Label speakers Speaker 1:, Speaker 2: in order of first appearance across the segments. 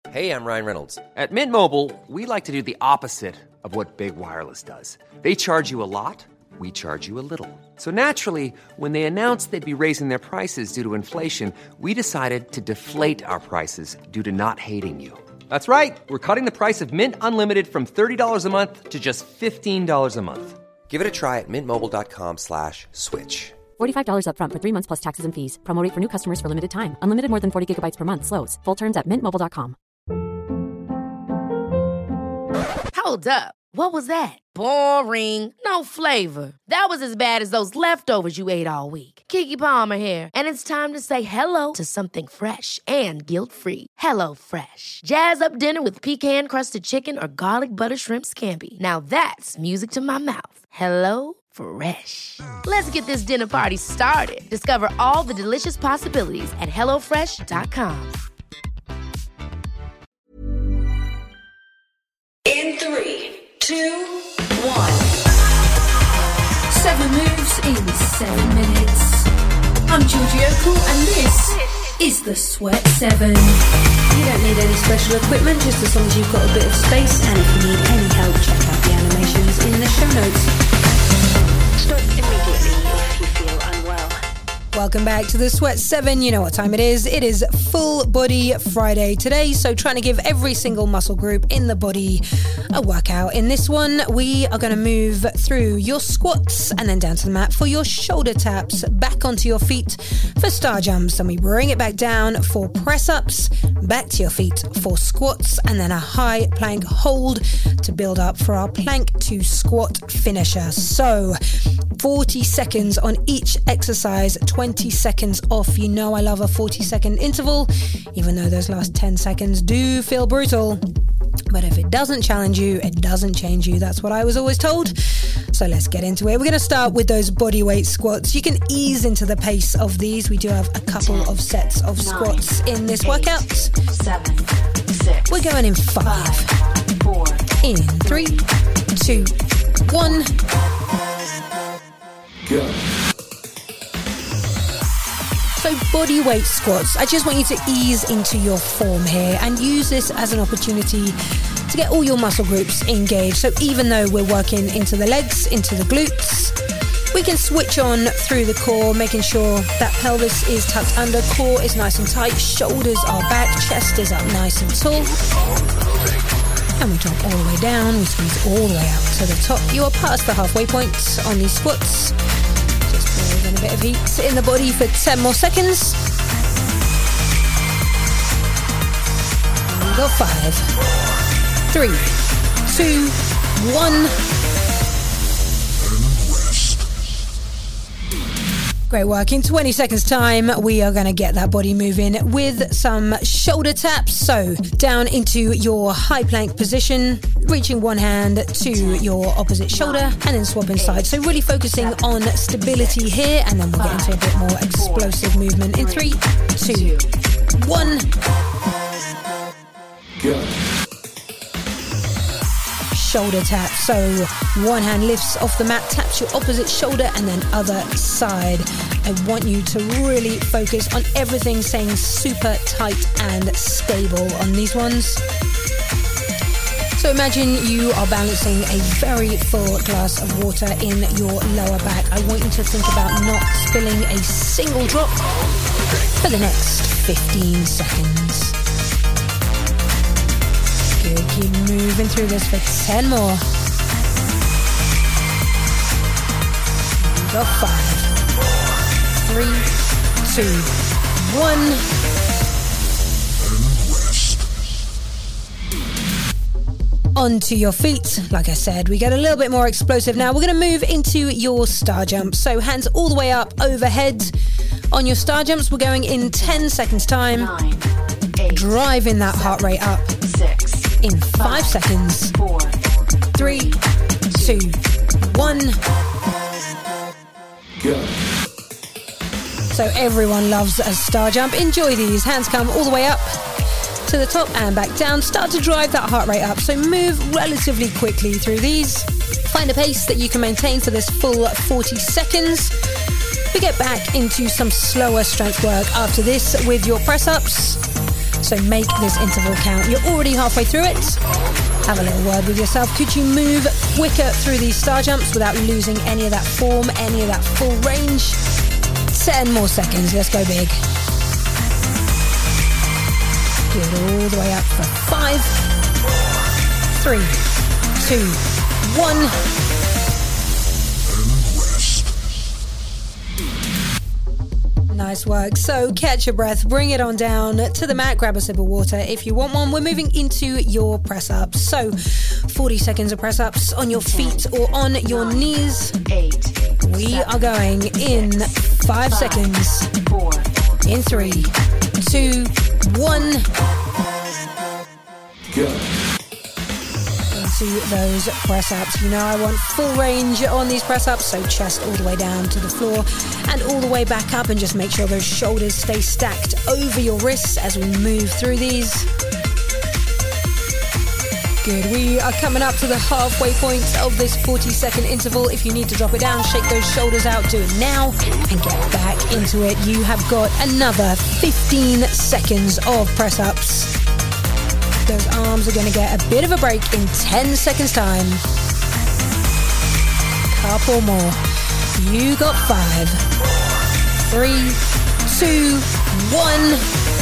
Speaker 1: Hey, I'm Ryan Reynolds.
Speaker 2: At Mint Mobile, we like to do the opposite of what Big Wireless does. They charge you a lot, we charge you a little. So naturally, when they announced they'd be raising their prices due to inflation, we decided to deflate our prices due to not hating you. That's right. We're cutting the price of Mint Unlimited from $30 a month to just $15 a month.
Speaker 1: Give it a try at mintmobile.com/switch.
Speaker 3: $45 up front for 3 months plus taxes and fees. Promo rate for new customers for limited time. Unlimited more than 40 gigabytes per month. Slows full terms at mintmobile.com.
Speaker 4: Hold up. What was that? Boring. No flavor. That was as bad as those leftovers you ate all week. Keke Palmer here. And it's time to say hello to something fresh and guilt-free. Hello Fresh. Jazz up dinner with pecan-crusted chicken or garlic butter shrimp scampi. Now that's music to my mouth. Hello Fresh. Let's get this dinner party started. Discover all the delicious possibilities at hellofresh.com.
Speaker 5: In 3, 2, 1.
Speaker 6: 7 moves in 7 minutes. I'm Georgie O'Cool and this is the Sweat 7. You don't need any special equipment, just as long as you've got a bit of space, and if you need any help, check out the animations in the show notes.
Speaker 5: Stop immediately if you feel unwell.
Speaker 7: Welcome back to the Sweat 7. You know what time it is. It is Full Body Friday today, so trying to give every single muscle group in the body a workout. In this one, we are going to move through your squats and then down to the mat for your shoulder taps, back onto your feet for star jumps, and we bring it back down for press-ups, back to your feet for squats, and then a high plank hold to build up for our plank to squat finisher. So 40 seconds on each exercise, 20 seconds off. You know I love a 40-second interval, even though those last 10 seconds do feel brutal. But if it doesn't challenge you, it doesn't change you. That's what I was always told. So let's get into it. We're going to start with those bodyweight squats. You can ease into the pace of these. We do have a couple of sets of squats in this workout.
Speaker 5: 7, 6.
Speaker 7: We're going in 5,
Speaker 5: 4.
Speaker 7: in 3, 2, 1.
Speaker 8: Go.
Speaker 7: So bodyweight squats, I just want you to ease into your form here and use this as an opportunity to get all your muscle groups engaged. So even though we're working into the legs, into the glutes, we can switch on through the core, making sure that pelvis is tucked under, core is nice and tight, shoulders are back, chest is up nice and tall. And we drop all the way down, we squeeze all the way out to the top. You are past the halfway point on these squats. A bit of heat in the body for 10 more seconds. And we go 5, 3, 2, 1. Great work. In 20 seconds time, we are going to get that body moving with some shoulder taps. So down into your high plank position, reaching one hand to your opposite shoulder and then swapping sides. So really focusing on stability here, and then we'll get into a bit more explosive movement in 3, 2, 1.
Speaker 8: Go.
Speaker 7: Shoulder tap. So one hand lifts off the mat, taps your opposite shoulder, and then other side. I want you to really focus on everything staying super tight and stable on these ones. So imagine you are balancing a very full glass of water in your lower back. I want you to think about not spilling a single drop for the next 15 seconds. Good, keep moving through this for 10 more. Go 5, 3, 2, 1. Onto your feet. Like I said, we get a little bit more explosive now. We're going to move into your star jump. So hands all the way up overhead. On your star jumps, we're going in 10 seconds time.
Speaker 5: 9, 8,
Speaker 7: driving that heart rate up.
Speaker 5: 6.
Speaker 7: In 5 seconds.
Speaker 5: 4.
Speaker 7: 3, 2, 1.
Speaker 8: Go.
Speaker 7: So everyone loves a star jump. Enjoy these. Hands come all the way up to the top and back down. Start to drive that heart rate up. So move relatively quickly through these. Find a pace that you can maintain for this full 40 seconds. We get back into some slower strength work after this with your press-ups. So make this interval count. You're already halfway through it. Have a little word with yourself. Could you move quicker through these star jumps without losing any of that form, any of that full range? 10 more seconds. Let's go big. Good. All the way up for 5, 3, 2, 1. Nice work. So catch your breath, bring it on down to the mat, grab a sip of water if you want one. We're moving into your press-ups. So 40 seconds of press-ups on your feet or on your knees.
Speaker 5: 8.
Speaker 7: We are going in 5 seconds.
Speaker 5: 4.
Speaker 7: In 3, 2, 1.
Speaker 2: Go.
Speaker 7: Into those press-ups. You know I want full range on these press-ups, so chest all the way down to the floor and all the way back up, and just make sure those shoulders stay stacked over your wrists as we move through these. Good. We are coming up to the halfway point of this 40-second interval. If you need to drop it down, shake those shoulders out, do it now and get back into it. You have got another 15 seconds of press-ups. Those arms are going to get a bit of a break in 10 seconds time. Couple more. You got 5, 3, 2, 1.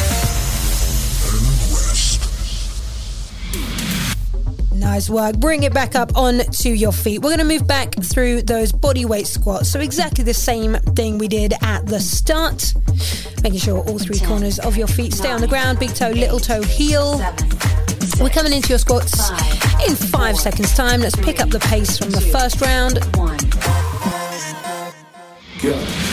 Speaker 7: Nice work. Bring it back up onto your feet. We're going to move back through those body weight squats. So exactly the same thing we did at the start. Making sure all 3 corners of your feet stay on the ground. Big toe, little toe, heel. We're coming into your squats in 5 seconds time. Let's pick up the pace from the first round.
Speaker 5: 1.
Speaker 2: Go.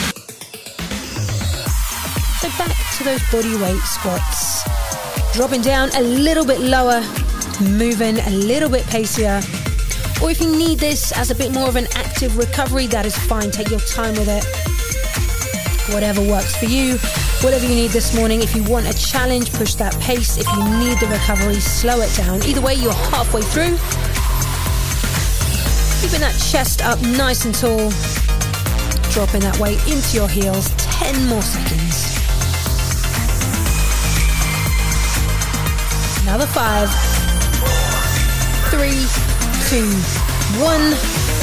Speaker 7: So back to those body weight squats. Dropping down a little bit lower, moving a little bit pacier. Or if you need this as a bit more of an active recovery, that is fine. Take your time with it. Whatever works for you. Whatever you need this morning. If you want a challenge, push that pace. If you need the recovery, slow it down. Either way, you're halfway through. Keeping that chest up nice and tall. Dropping that weight into your heels. 10 more seconds. Another 5, 3, 2, 1.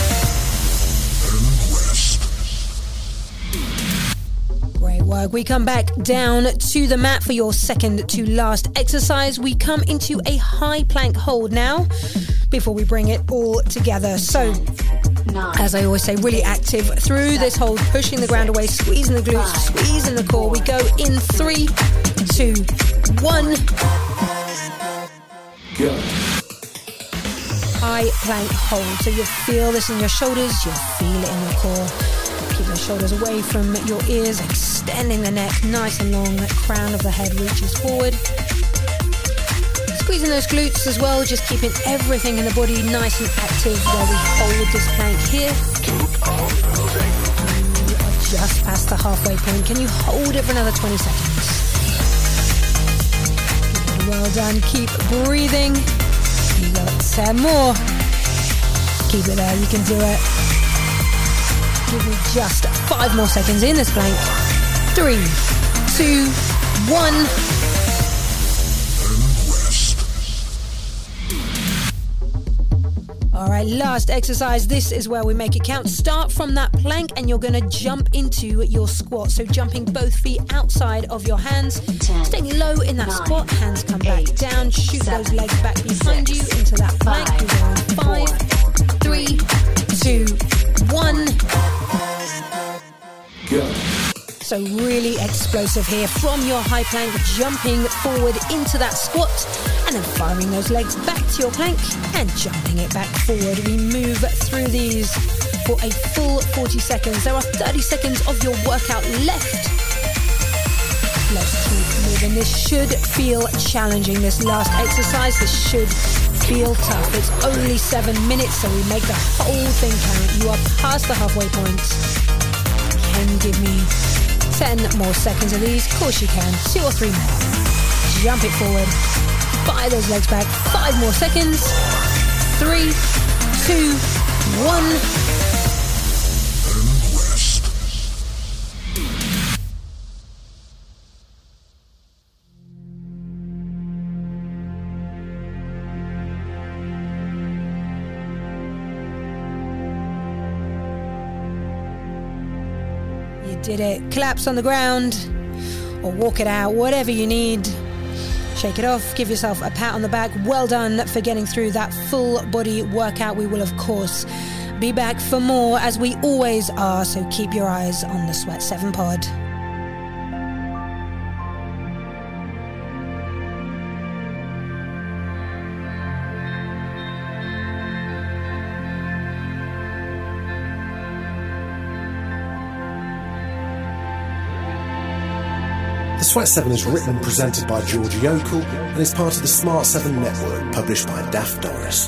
Speaker 7: Great work. We come back down to the mat for your second to last exercise. We come into a high plank hold now before we bring it all together. So, as I always say, really active through this hold, pushing the ground away, squeezing the glutes, squeezing the core. We go in 3, 2, 1.
Speaker 2: Go.
Speaker 7: High plank hold. So you'll feel this in your shoulders, you'll feel it in your core. Keep the shoulders away from your ears, extending the neck nice and long. The crown of the head reaches forward. Squeezing those glutes as well, just keeping everything in the body nice and active while we hold this plank here. You are just past the halfway point. Can you hold it for another 20 seconds? Well done. Keep breathing. You got 10 more. Keep it there. You can do it. Give me just 5 more seconds in this plank. 3, 2, 1. All right, last exercise. This is where we make it count. Start from that plank and you're going to jump into your squat. So jumping both feet outside of your hands.
Speaker 5: 10,
Speaker 7: staying low in that
Speaker 5: 9,
Speaker 7: squat. Hands come back
Speaker 5: 8,
Speaker 7: down. Shoot
Speaker 5: 7,
Speaker 7: those legs back behind
Speaker 5: 6,
Speaker 7: you into that plank. You're going 5, 3, 2, 1.
Speaker 2: Go.
Speaker 7: So really explosive here from your high plank, jumping forward into that squat and then firing those legs back to your plank and jumping it back forward. We move through these for a full 40 seconds. There are 30 seconds of your workout left. Let's keep moving. This should feel challenging, this last exercise. This should feel tough. It's only 7 minutes, so we make the whole thing count. You are past the halfway point. Can you give me 10 more seconds of these? Of course you can. 2 or 3 more. Jump it forward. Fire those legs back. 5 more seconds. 3, 2, 1. did it. Collapse on the ground or walk it out, whatever you need. Shake it off, give yourself a pat on the back. Well done for getting through that full body workout. We will, of course, be back for more as we always are, so keep your eyes on the Sweat 7 pod.
Speaker 1: The Sweat 7 is written and presented by Georgie Okell and is part of the Smart 7 network, published by Daft Doris.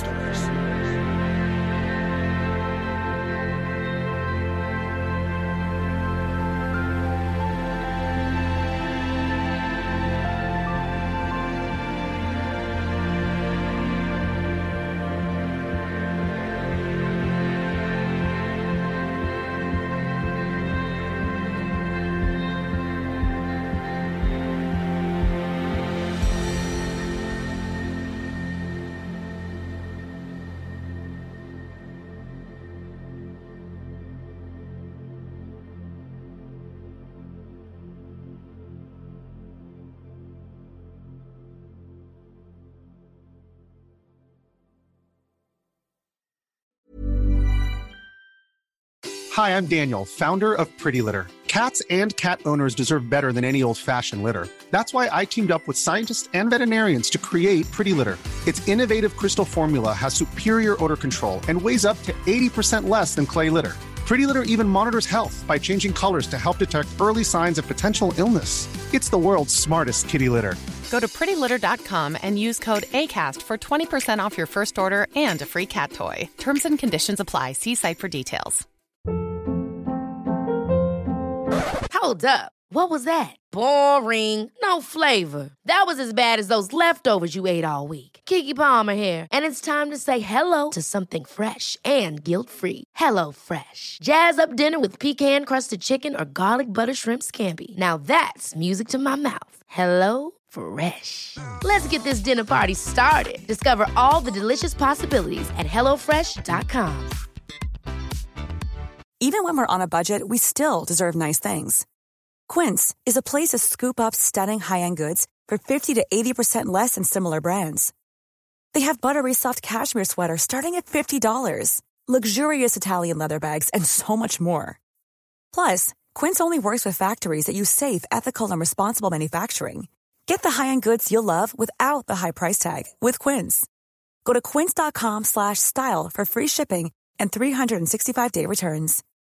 Speaker 8: Hi, I'm Daniel, founder of Pretty Litter. Cats and cat owners deserve better than any old-fashioned litter. That's why I teamed up with scientists and veterinarians to create Pretty Litter. Its innovative crystal formula has superior odor control and weighs up to 80% less than clay litter. Pretty Litter even monitors health by changing colors to help detect early signs of potential illness. It's the world's smartest kitty litter.
Speaker 9: Go to prettylitter.com and use code ACAST for 20% off your first order and a free cat toy. Terms and conditions apply. See site for details.
Speaker 4: Hold up. What was that? Boring. No flavor. That was as bad as those leftovers you ate all week. Keke Palmer here, and it's time to say hello to something fresh and guilt-free. Hello Fresh. Jazz up dinner with pecan-crusted chicken or garlic butter shrimp scampi. Now that's music to my mouth. Hello Fresh. Let's get this dinner party started. Discover all the delicious possibilities at HelloFresh.com.
Speaker 10: Even when we're on a budget, we still deserve nice things. Quince is a place to scoop up stunning high-end goods for 50 to 80% less than similar brands. They have buttery soft cashmere sweaters starting at $50, luxurious Italian leather bags, and so much more. Plus, Quince only works with factories that use safe, ethical, and responsible manufacturing. Get the high-end goods you'll love without the high price tag with Quince. Go to quince.com/style for free shipping and 365-day returns.